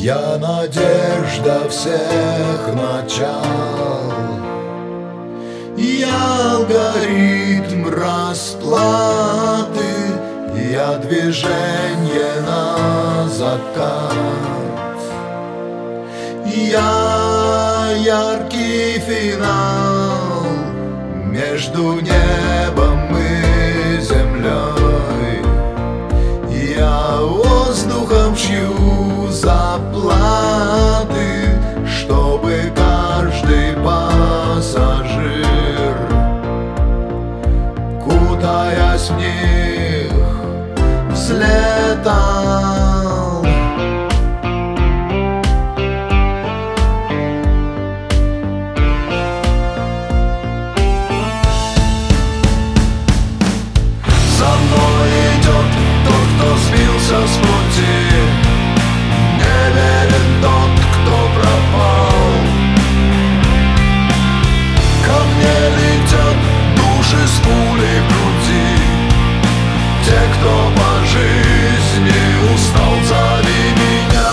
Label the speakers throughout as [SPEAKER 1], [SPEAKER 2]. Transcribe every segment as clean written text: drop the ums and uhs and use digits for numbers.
[SPEAKER 1] Я надежда всех начал, я алгоритм расплаты, я движение на закат. Я яркий финал между небом и землей. Я воздухом чью заплаты, чтобы каждый пассажир, кутаясь в них, взлетал. За мной идет тот, кто сбился с пути, не верен тот, кто пропал. Ко мне летят души с пулей в груди, те, кто по жизни устал, зови меня.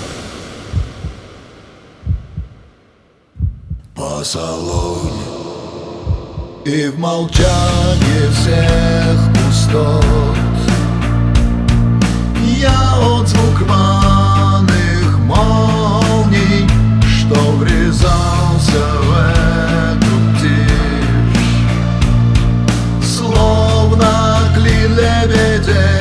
[SPEAKER 1] По салоне и в молчании всех пустот я отзвук рваных молний, что врезался в эту тишь, словно клин лебедей.